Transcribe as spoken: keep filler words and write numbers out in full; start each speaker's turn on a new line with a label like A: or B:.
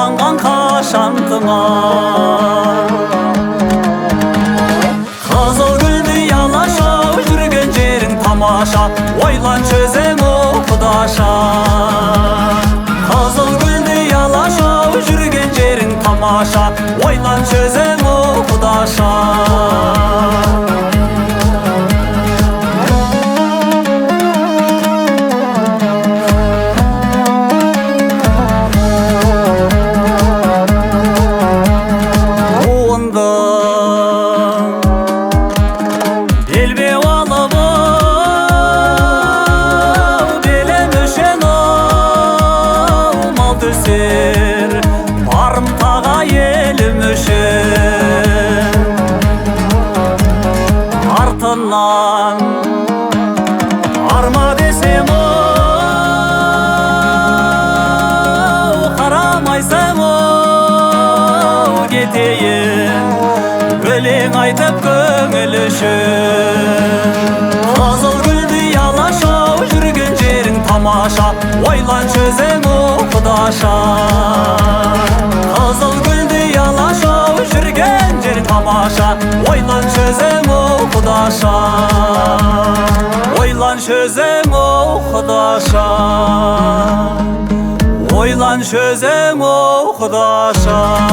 A: айланған қашантыңа. Қызыл гүлдей алашау жүрген жерің тамаша, ойланшы өзің о құдаша. Қызыл гүлдей алашау жүрген жерің тамаша, ойланшы өзің о құдаша. Барымтаға елім үшін артынан арма десем оу, қарамайсың оу, кетейін өлең айтып көңіл үшін. Қызыл гүлдей алашау жүрген жерің тамаша, ойланшы өзің о құдаша. Қызыл гүлдей алашау жүрген жер тамаша, ойланшы өзің о құдаша. Ойланшы өзің о құдаша. Ойланшы өзің о құдаша.